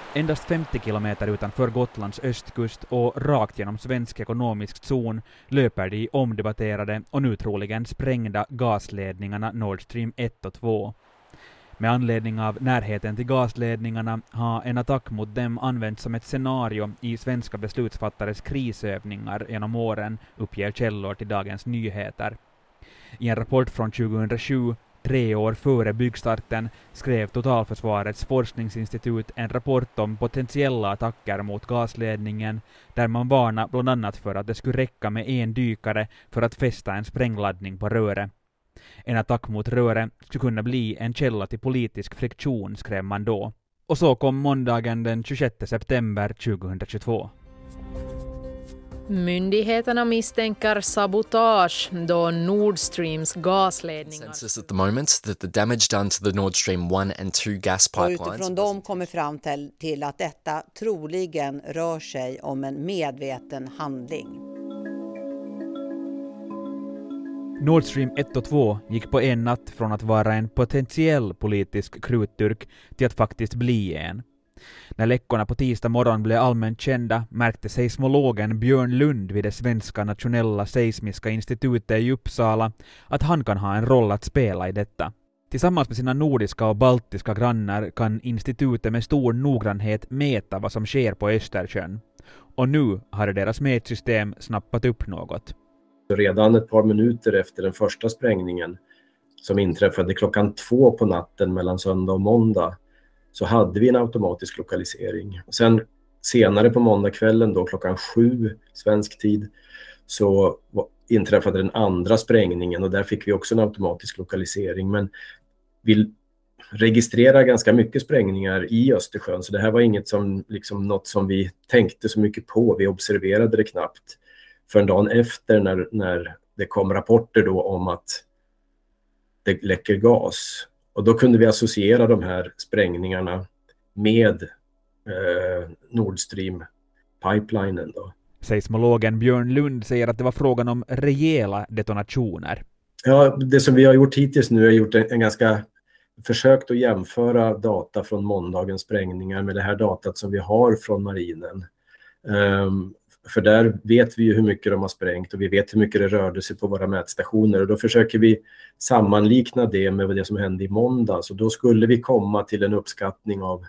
Endast 50 kilometer utanför Gotlands östkust och rakt genom svensk ekonomisk zon löper de omdebatterade och nu troligen sprängda gasledningarna Nord Stream 1 och 2. Med anledning av närheten till gasledningarna har en attack mot dem använts som ett scenario i svenska beslutsfattares krisövningar genom åren, uppger källor till Dagens Nyheter. I en rapport från 2007, 3 år före byggstarten, skrev Totalförsvarets forskningsinstitut en rapport om potentiella attacker mot gasledningen där man varnar bland annat för att det skulle räcka med en dykare för att fästa en sprängladdning på röret. En attack mot röret skulle kunna bli en källa till politisk friktion, skrev man då. Och så kom måndagen den 26 september 2022. Myndigheterna misstänker sabotage då Nord Streams gasledningar... Census at the moment that the damage done to the Nord Stream 1 and 2 gas pipelines... Och utifrån dem kommer fram till att detta troligen rör sig om en medveten handling. Nord Stream 1 och 2 gick på en natt från att vara en potentiell politisk krutdurk till att faktiskt bli en. När läckorna på tisdag morgon blev allmänt kända märkte seismologen Björn Lund vid det svenska nationella seismiska institutet i Uppsala att han kan ha en roll att spela i detta. Tillsammans med sina nordiska och baltiska grannar kan institutet med stor noggrannhet mäta vad som sker på Östersjön. Och nu har deras mätsystem snappat upp något. Redan ett par minuter efter den första sprängningen som inträffade klockan 2 på natten mellan söndag och måndag så hade vi en automatisk lokalisering. Och sen senare på måndagskvällen då klockan 7 svensk tid så inträffade den andra sprängningen och där fick vi också en automatisk lokalisering. Men vi registrerar ganska mycket sprängningar i Östersjön så det här var inget som, något som vi tänkte så mycket på. Vi observerade det knappt för en dag efter när det kom rapporter då om att det läcker gas. Och då kunde vi associera de här sprängningarna med Nord Stream pipelinen då. Seismologen Björn Lund säger att det var frågan om rejäla detonationer. Ja, det som vi har gjort hittills nu är gjort en ganska försökt att jämföra data från måndagens sprängningar med det här datat som vi har från marinen. För där vet vi ju hur mycket de har sprängt och vi vet hur mycket det rörde sig på våra mätstationer. Och då försöker vi sammanlikna det med det som hände i måndag. Så då skulle vi komma till en uppskattning av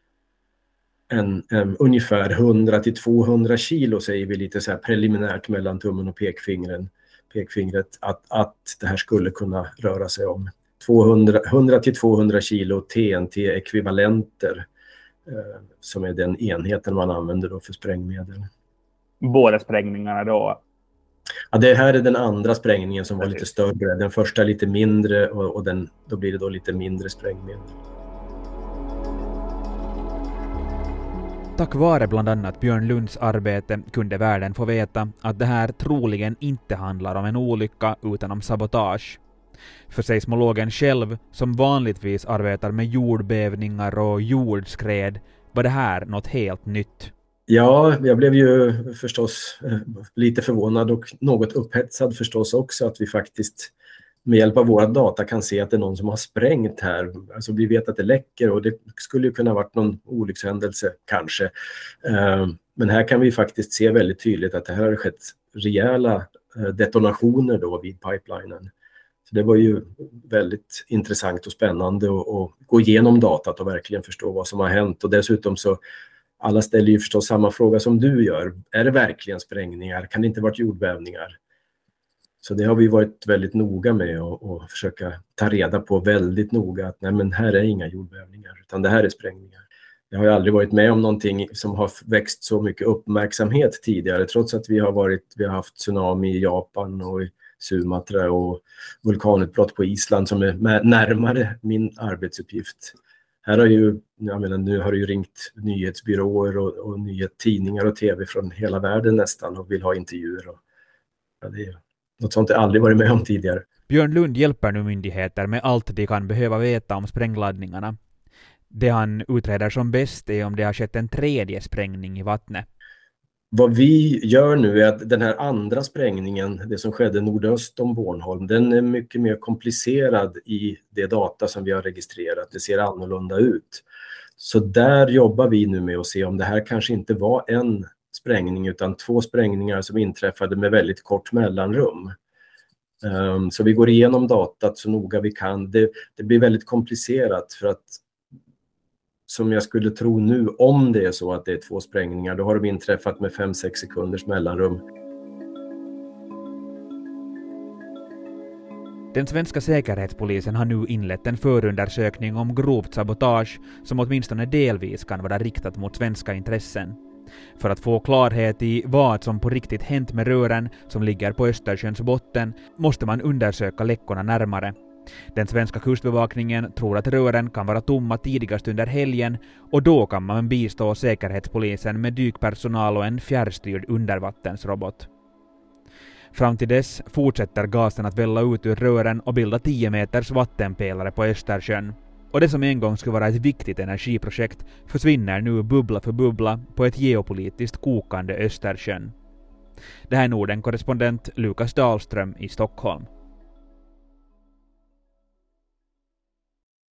ungefär 100-200 kilo, säger vi lite så här preliminärt mellan tummen och pekfingret att det här skulle kunna röra sig om. 100-200 kilo TNT-ekvivalenter som är den enheten man använder då för sprängmedel. Båda sprängningarna då? Ja, det här är den andra sprängningen som var lite större. Den första lite mindre och då blir det då lite mindre sprängmedel. Tack vare bland annat Björn Lunds arbete kunde världen få veta att det här troligen inte handlar om en olycka utan om sabotage. För seismologen själv, som vanligtvis arbetar med jordbävningar och jordskred, var det här något helt nytt. Ja, jag blev ju förstås lite förvånad och något upphetsad förstås också att vi faktiskt med hjälp av våra data kan se att det är någon som har sprängt här. Alltså vi vet att det läcker och det skulle ju kunna varit någon olyckshändelse kanske. Men här kan vi faktiskt se väldigt tydligt att det här har skett rejäla detonationer då vid pipelinen. Så det var ju väldigt intressant och spännande att gå igenom datat och verkligen förstå vad som har hänt. Och dessutom så alla ställer ju förstås samma fråga som du gör. Är det verkligen sprängningar? Kan det inte varit jordbävningar? Så det har vi varit väldigt noga med och försöka ta reda på väldigt noga att nej, men här är inga jordbävningar utan det här är sprängningar. Jag har ju aldrig varit med om någonting som har växt så mycket uppmärksamhet tidigare trots att vi har haft tsunami i Japan och i Sumatra och vulkanutbrott på Island som är närmare min arbetsuppgift. Här har nu har det ju ringt nyhetsbyråer och nyhetstidningar och tv från hela världen nästan och vill ha intervjuer. Det är något sånt jag aldrig varit med om tidigare. Björn Lund hjälper nu myndigheter med allt de kan behöva veta om sprängladdningarna. Det han utreder som bäst är om det har skett en tredje sprängning i vattnet. Vad vi gör nu är att den här andra sprängningen, det som skedde nordöst om Bornholm, den är mycket mer komplicerad i det data som vi har registrerat. Det ser annorlunda ut. Så där jobbar vi nu med att se om det här kanske inte var en sprängning utan 2 sprängningar som inträffade med väldigt kort mellanrum. Så vi går igenom datat så noga vi kan. Det blir väldigt komplicerat för att som jag skulle tro nu, om det är så att det är 2 sprängningar, då har de inträffat med 5-6 sekunders mellanrum. Den svenska säkerhetspolisen har nu inlett en förundersökning om grovt sabotage som åtminstone delvis kan vara riktat mot svenska intressen. För att få klarhet i vad som på riktigt hänt med rören som ligger på Östersjöns botten måste man undersöka läckorna närmare. Den svenska kustbevakningen tror att rören kan vara tomma tidigast under helgen och då kan man bistå säkerhetspolisen med dykpersonal och en fjärrstyrd undervattensrobot. Fram till dess fortsätter gasen att välla ut ur rören och bilda 10 meters vattenpelare på Östersjön. Och det som en gång skulle vara ett viktigt energiprojekt försvinner nu bubbla för bubbla på ett geopolitiskt kokande Östersjön. Det här är Norden-korrespondent Lukas Dahlström i Stockholm.